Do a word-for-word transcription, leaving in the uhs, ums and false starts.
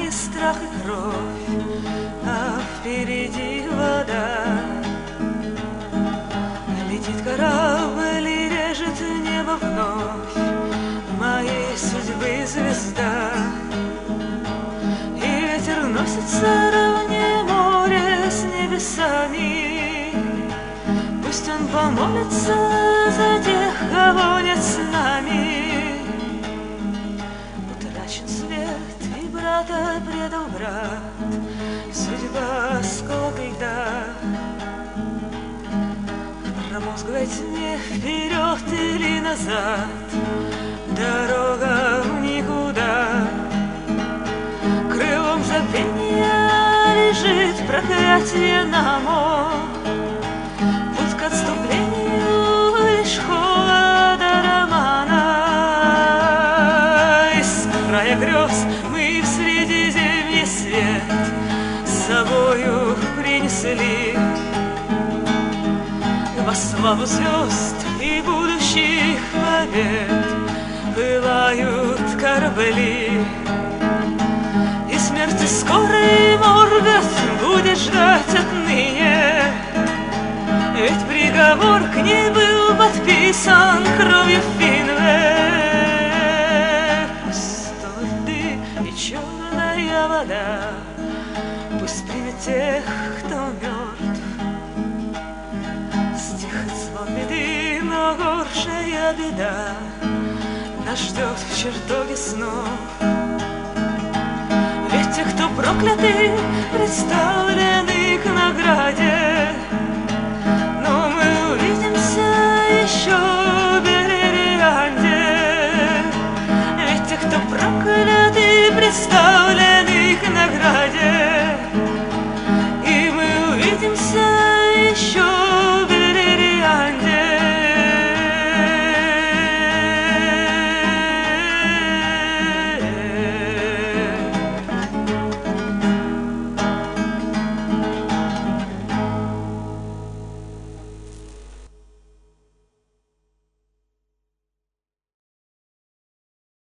и страх, и кровь, а впереди вода. Летит корабль и режет небо вновь, моей судьбы звезда. И ветер носится ровнее моря с небесами. Пусть он помолится за тех, кого нет с нами. Утрачен свет, и брата предал брат, судьба осколок льда. В промозглой тьме вперед или назад, дорога в никуда. Крылом забвения лежит проклятие на мор. Путь к отступлению лишь холода романа. Из края грез мы в Средиземье свет с собою принесли. Во славу звезд и будущих побед пылают корабли. И смерти скорой Моргот будет ждать отныне, ведь приговор к ней был подписан кровью Финве. Пусть стонут дым и черная вода, пусть примет тех, кто мертв. Стихнет звон беды, но горшая беда нас ждет в чертоге снов. Ведь те, кто прокляты, представлены к награде.